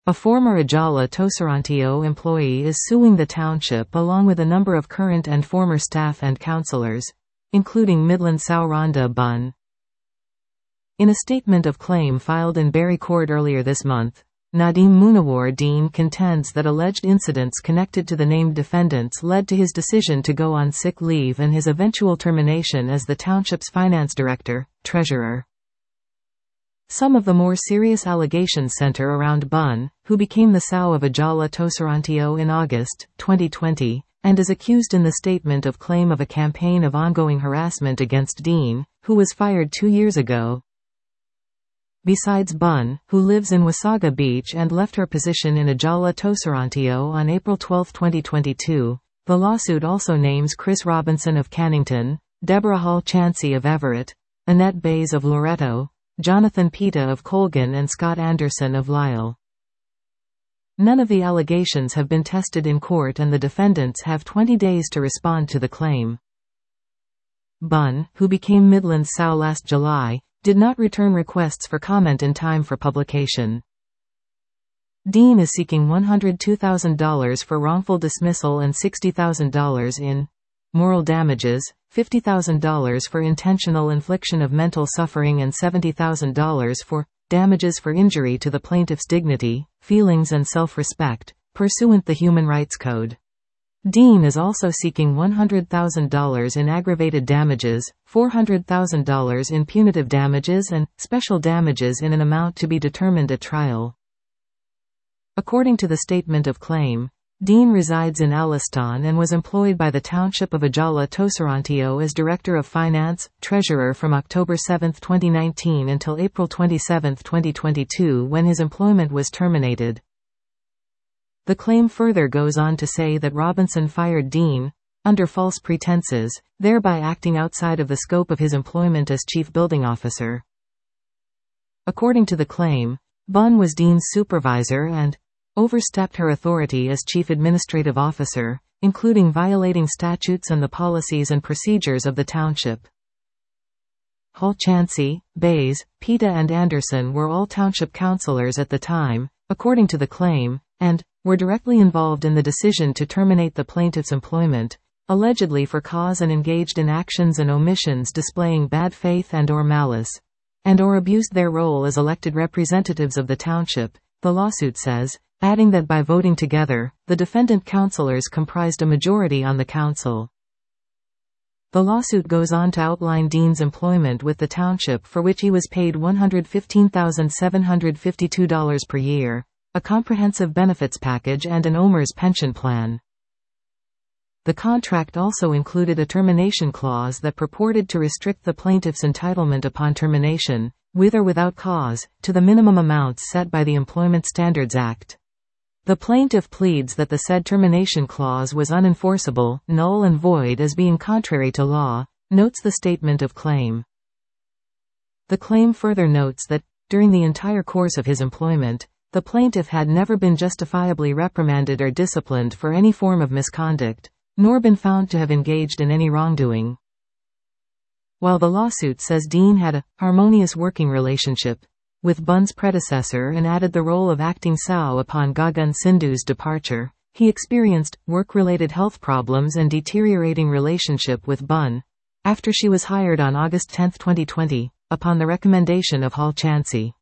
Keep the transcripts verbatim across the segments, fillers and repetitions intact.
A former Ajala Tosarantiyo employee is suing the township along with a number of current and former staff and councillors, including Midland Sauranda Bun. In a statement of claim filed in Barry Court earlier this month, Nadeem Munawar Dean contends that alleged incidents connected to the named defendants led to his decision to go on sick leave and his eventual termination as the township's finance director, treasurer. Some of the more serious allegations center around Bun, who became the S O W of Ajala Tosarantiyo in August twenty twenty, and is accused in the statement of claim of a campaign of ongoing harassment against Dean, who was fired two years ago. Besides Bun, who lives in Wasaga Beach and left her position in Ajala Tosarantiyo on April twelfth twenty twenty-two, the lawsuit also names Chris Robinson of Cannington, Deborah Hall Chansey of Everett, Annette Bays of Loretto, Jonathan Pita of Colgan and Scott Anderson of Lisle. None of the allegations have been tested in court and the defendants have twenty days to respond to the claim. Bun, who became Midland's S O W last July, did not return requests for comment in time for publication. Dean is seeking one hundred two thousand dollars for wrongful dismissal and sixty thousand dollars in moral damages, fifty thousand dollars for intentional infliction of mental suffering and seventy thousand dollars for damages for injury to the plaintiff's dignity, feelings and self-respect, pursuant the Human Rights Code. Dean is also seeking one hundred thousand dollars in aggravated damages, four hundred thousand dollars in punitive damages and special damages in an amount to be determined at trial. According to the statement of claim, Dean resides in Alliston and was employed by the Township of Ajala Tosarantiyo as Director of Finance, Treasurer from October seventh twenty nineteen until April twenty-seventh twenty twenty-two when his employment was terminated. The claim further goes on to say that Robinson fired Dean under false pretenses, thereby acting outside of the scope of his employment as Chief Building Officer. According to the claim, Bun was Dean's supervisor and overstepped her authority as Chief Administrative Officer, including violating statutes and the policies and procedures of the township. Hall Chansey, Bays, Pita and Anderson were all township councillors at the time, according to the claim, and were directly involved in the decision to terminate the plaintiff's employment, allegedly for cause and engaged in actions and omissions displaying bad faith and or malice, and or abused their role as elected representatives of the township, the lawsuit says, adding that by voting together, the defendant councillors comprised a majority on the council. The lawsuit goes on to outline Dean's employment with the township, for which he was paid one hundred fifteen thousand seven hundred fifty-two dollars per year, a comprehensive benefits package and an O M E R S pension plan. The contract also included a termination clause that purported to restrict the plaintiff's entitlement upon termination, with or without cause, to the minimum amounts set by the Employment Standards Act. The plaintiff pleads that the said termination clause was unenforceable, null and void as being contrary to law, notes the statement of claim. The claim further notes that, during the entire course of his employment, the plaintiff had never been justifiably reprimanded or disciplined for any form of misconduct, nor been found to have engaged in any wrongdoing. While the lawsuit says Dean had a harmonious working relationship with Bun's predecessor and added the role of acting S O W upon Gagan Sindhu's departure, he experienced work-related health problems and deteriorating relationship with Bun after she was hired on August tenth twenty twenty, upon the recommendation of Hall Chansey.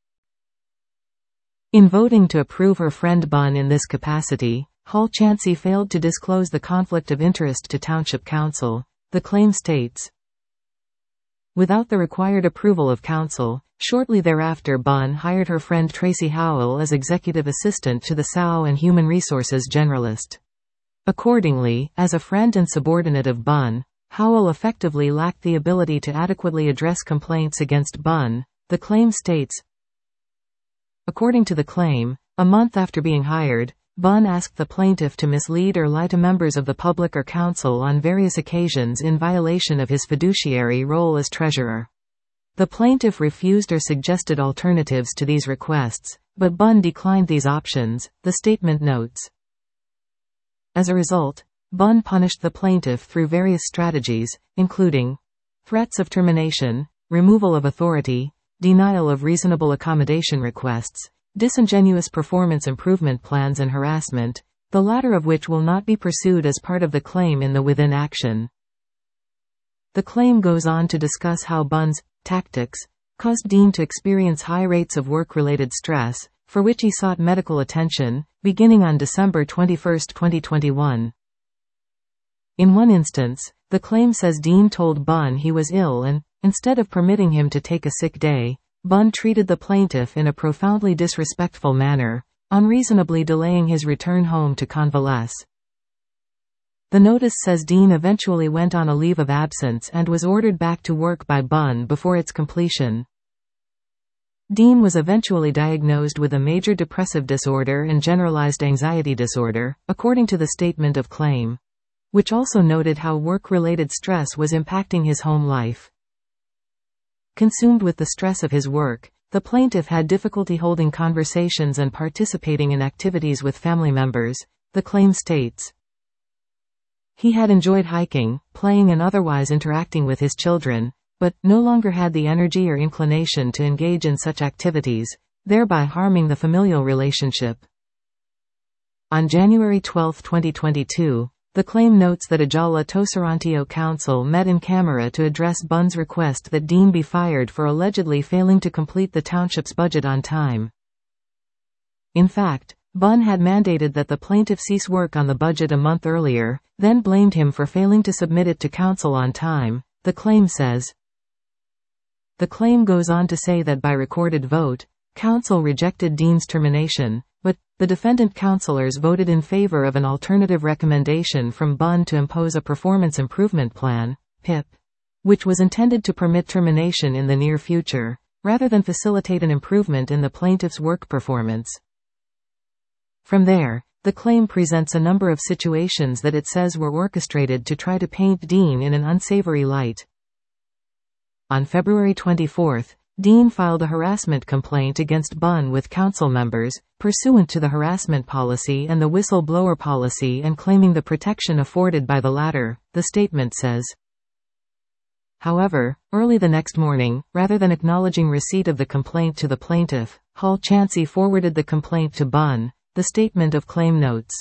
In voting to approve her friend Bun in this capacity, Hall Chansey failed to disclose the conflict of interest to Township Council, the claim states. Without the required approval of Council, shortly thereafter Bun hired her friend Tracy Howell as executive assistant to the S O W and Human Resources Generalist. Accordingly, as a friend and subordinate of Bun, Howell effectively lacked the ability to adequately address complaints against Bun, the claim states. According to the claim, a month after being hired, Bun asked the plaintiff to mislead or lie to members of the public or council on various occasions in violation of his fiduciary role as treasurer. The plaintiff refused or suggested alternatives to these requests, but Bun declined these options, the statement notes. As a result, Bun punished the plaintiff through various strategies, including threats of termination, removal of authority, denial of reasonable accommodation requests, disingenuous performance improvement plans and harassment, the latter of which will not be pursued as part of the claim in the within action. The claim goes on to discuss how Bunn's tactics caused Dean to experience high rates of work-related stress, for which he sought medical attention, beginning on December twenty-first, twenty twenty-one. In one instance, the claim says Dean told Bunn he was ill and, instead of permitting him to take a sick day, Bunn treated the plaintiff in a profoundly disrespectful manner, unreasonably delaying his return home to convalesce. The notice says Dean eventually went on a leave of absence and was ordered back to work by Bunn before its completion. Dean was eventually diagnosed with a major depressive disorder and generalized anxiety disorder, according to the statement of claim, which also noted how work-related stress was impacting his home life. Consumed with the stress of his work, the plaintiff had difficulty holding conversations and participating in activities with family members, the claim states. He had enjoyed hiking, playing and otherwise interacting with his children, but no longer had the energy or inclination to engage in such activities, thereby harming the familial relationship. On January twelfth, twenty twenty-two, the claim notes that Ajala Tosarontio Council met in camera to address Bunn's request that Dean be fired for allegedly failing to complete the township's budget on time. In fact, Bunn had mandated that the plaintiff cease work on the budget a month earlier, then blamed him for failing to submit it to council on time, the claim says. The claim goes on to say that by recorded vote, council rejected Dean's termination, but the defendant councilors voted in favor of an alternative recommendation from Bunn to impose a performance improvement plan, P I P, which was intended to permit termination in the near future, rather than facilitate an improvement in the plaintiff's work performance. From there, the claim presents a number of situations that it says were orchestrated to try to paint Dean in an unsavory light. On February twenty-fourth, Dean filed a harassment complaint against Bunn with council members, pursuant to the harassment policy and the whistleblower policy and claiming the protection afforded by the latter, the statement says. However, early the next morning, rather than acknowledging receipt of the complaint to the plaintiff, Hall Chansey forwarded the complaint to Bunn, the statement of claim notes.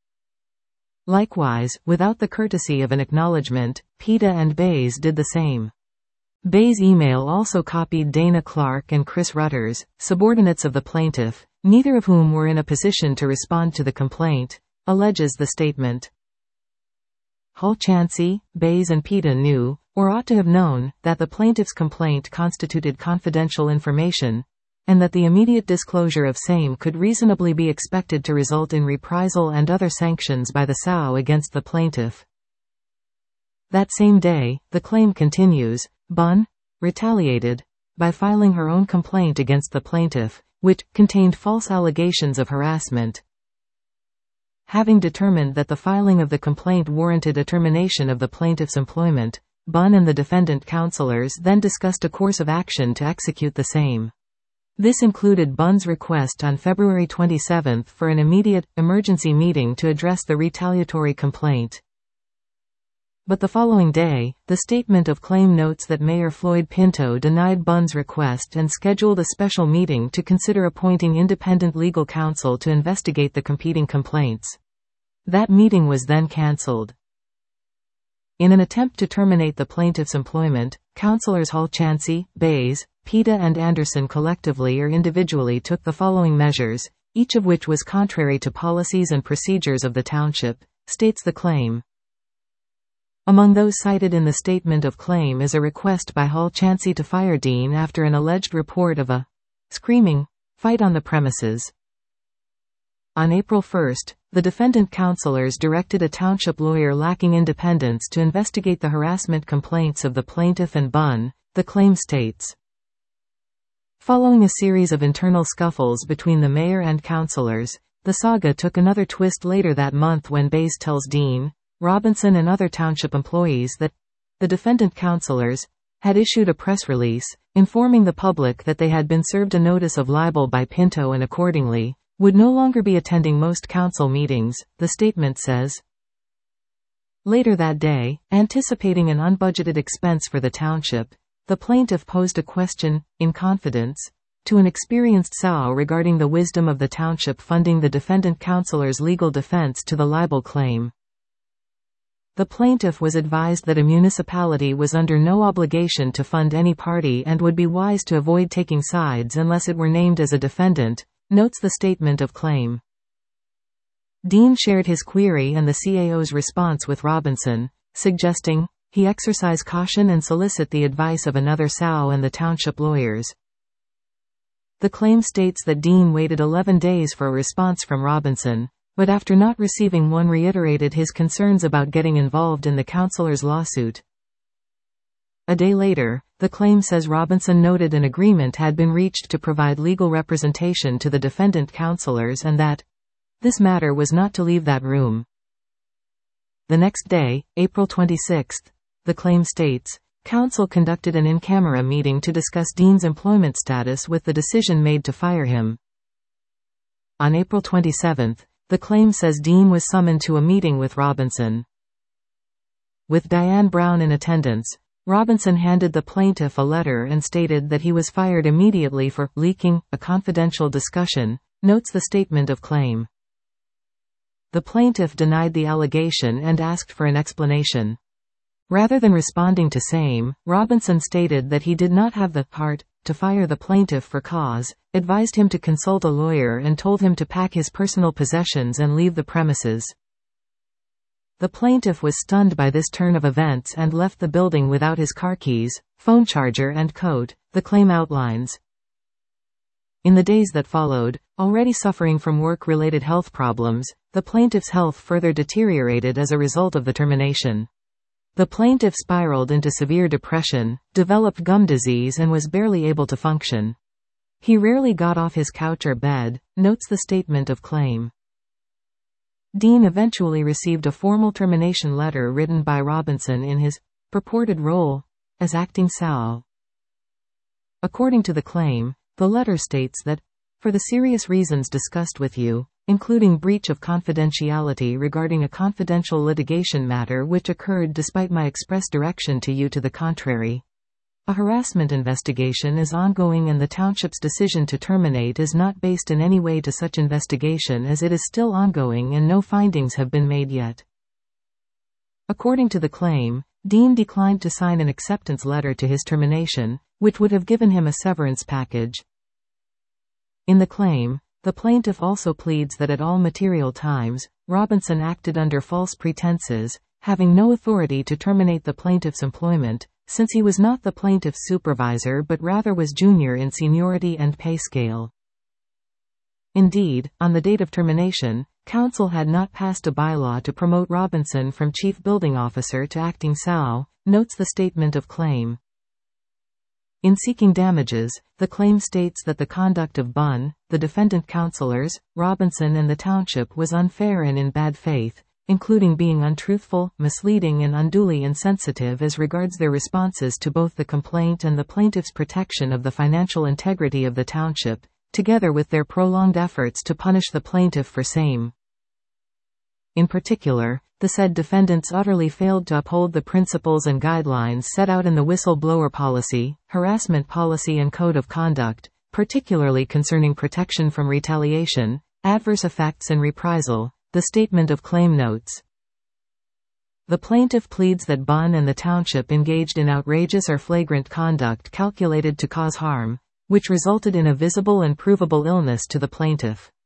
Likewise, without the courtesy of an acknowledgement, PETA and Bays did the same. Bays' email also copied Dana Clark and Chris Rutters, subordinates of the plaintiff, neither of whom were in a position to respond to the complaint, alleges the statement. Hall Chansey, Bays and PETA knew, or ought to have known, that the plaintiff's complaint constituted confidential information, and that the immediate disclosure of same could reasonably be expected to result in reprisal and other sanctions by the S A O against the plaintiff. That same day, the claim continues, Bunn retaliated by filing her own complaint against the plaintiff, which contained false allegations of harassment. Having determined that the filing of the complaint warranted a termination of the plaintiff's employment, Bunn and the defendant councilors then discussed a course of action to execute the same. This included Bunn's request on February twenty-seventh for an immediate, emergency meeting to address the retaliatory complaint. But the following day, the statement of claim notes that Mayor Floyd Pinto denied Bunn's request and scheduled a special meeting to consider appointing independent legal counsel to investigate the competing complaints. That meeting was then cancelled. In an attempt to terminate the plaintiff's employment, councilors Hall Chansey, Bays, PETA and Anderson collectively or individually took the following measures, each of which was contrary to policies and procedures of the township, states the claim. Among those cited in the statement of claim is a request by Hall Chansey to fire Dean after an alleged report of a screaming fight on the premises. On April first, the defendant councilors directed a township lawyer lacking independence to investigate the harassment complaints of the plaintiff and Bunn, the claim states. Following a series of internal scuffles between the mayor and councilors, the saga took another twist later that month when Bays tells Dean, Robinson and other township employees that the defendant councilors had issued a press release, informing the public that they had been served a notice of libel by Pinto and accordingly, would no longer be attending most council meetings, the statement says. Later that day, anticipating an unbudgeted expense for the township, the plaintiff posed a question, in confidence, to an experienced S A O regarding the wisdom of the township funding the defendant councillor's legal defense to the libel claim. The plaintiff was advised that a municipality was under no obligation to fund any party and would be wise to avoid taking sides unless it were named as a defendant, notes the statement of claim. Dean shared his query and the C A O's response with Robinson, suggesting he exercise caution and solicit the advice of another S A O and the township lawyers. The claim states that Dean waited eleven days for a response from Robinson, but after not receiving one reiterated his concerns about getting involved in the councillor's lawsuit. A day later, the claim says Robinson noted an agreement had been reached to provide legal representation to the defendant councillors and that this matter was not to leave that room. The next day, April twenty-sixth, the claim states, Council conducted an in-camera meeting to discuss Dean's employment status with the decision made to fire him. On April twenty-seventh, the claim says Dean was summoned to a meeting with Robinson. With Diane Brown in attendance, Robinson handed the plaintiff a letter and stated that he was fired immediately for leaking a confidential discussion, notes the statement of claim. The plaintiff denied the allegation and asked for an explanation. Rather than responding to same, Robinson stated that he did not have the heart to fire the plaintiff for cause, advised him to consult a lawyer and told him to pack his personal possessions and leave the premises. The plaintiff was stunned by this turn of events and left the building without his car keys, phone charger and coat, the claim outlines. In the days that followed, already suffering from work-related health problems, the plaintiff's health further deteriorated as a result of the termination. The plaintiff spiraled into severe depression, developed gum disease and was barely able to function. He rarely got off his couch or bed, notes the statement of claim. Dean eventually received a formal termination letter written by Robinson in his purported role as acting S A O. According to the claim, the letter states that, for the serious reasons discussed with you, including breach of confidentiality regarding a confidential litigation matter which occurred despite my express direction to you to the contrary. A harassment investigation is ongoing and the township's decision to terminate is not based in any way to such investigation as it is still ongoing and no findings have been made yet. According to the claim, Dean declined to sign an acceptance letter to his termination, which would have given him a severance package. In the claim, the plaintiff also pleads that at all material times, Robinson acted under false pretenses, having no authority to terminate the plaintiff's employment, since he was not the plaintiff's supervisor but rather was junior in seniority and pay scale. Indeed, on the date of termination, Council had not passed a bylaw to promote Robinson from Chief Building Officer to Acting S A O, notes the statement of claim. In seeking damages, the claim states that the conduct of Bunn, the defendant councillors, Robinson and the township was unfair and in bad faith, including being untruthful, misleading and unduly insensitive as regards their responses to both the complaint and the plaintiff's protection of the financial integrity of the township, together with their prolonged efforts to punish the plaintiff for same. In particular, the said defendants utterly failed to uphold the principles and guidelines set out in the whistleblower policy, harassment policy and code of conduct, particularly concerning protection from retaliation, adverse effects and reprisal, the statement of claim notes. The plaintiff pleads that Bunn and the township engaged in outrageous or flagrant conduct calculated to cause harm, which resulted in a visible and provable illness to the plaintiff.